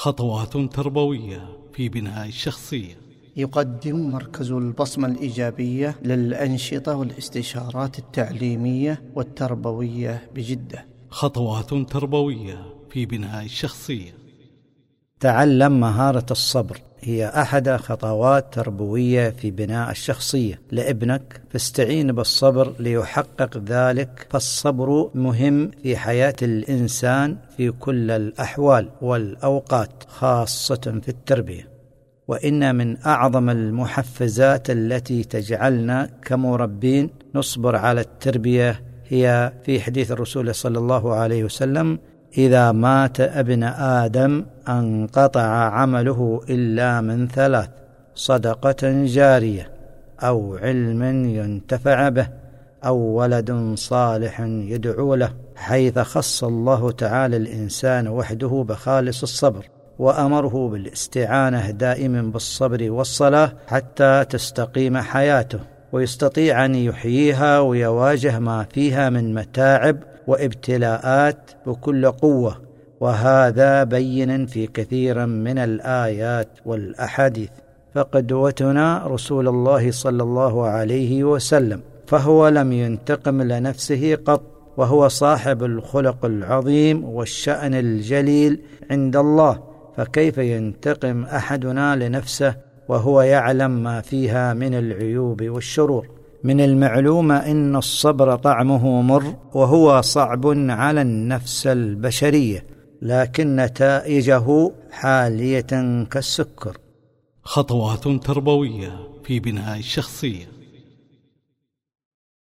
خطوات تربوية في بناء الشخصية. يقدم مركز البصمة الإيجابية للأنشطة والاستشارات التعليمية والتربوية بجدة. خطوات تربوية في بناء الشخصية. تعلم مهارة الصبر، هي أحد خطوات تربوية في بناء الشخصية لابنك، فاستعين بالصبر ليحقق ذلك، فالصبر مهم في حياة الإنسان في كل الأحوال والأوقات، خاصة في التربية. وإن من أعظم المحفزات التي تجعلنا كمربين نصبر على التربية هي في حديث الرسول صلى الله عليه وسلم: إذا مات ابن آدم انقطع عمله إلا من ثلاث: صدقة جارية، أو علم ينتفع به، أو ولد صالح يدعو له، حيث خص الله تعالى الإنسان وحده بخالص الصبر، وأمره بالاستعانة دائما بالصبر والصلاة حتى تستقيم حياته ويستطيع أن يحييها ويواجه ما فيها من متاعب وابتلاءات بكل قوة، وهذا بين في كثير من الآيات والأحاديث. فقدوتنا رسول الله صلى الله عليه وسلم، فهو لم ينتقم لنفسه قط، وهو صاحب الخلق العظيم والشأن الجليل عند الله، فكيف ينتقم أحدنا لنفسه وهو يعلم ما فيها من العيوب والشرور؟ من المعلوم إن الصبر طعمه مر، وهو صعب على النفس البشرية، لكن نتائجه حالية كالسكر. خطوات تربوية في بناء الشخصية.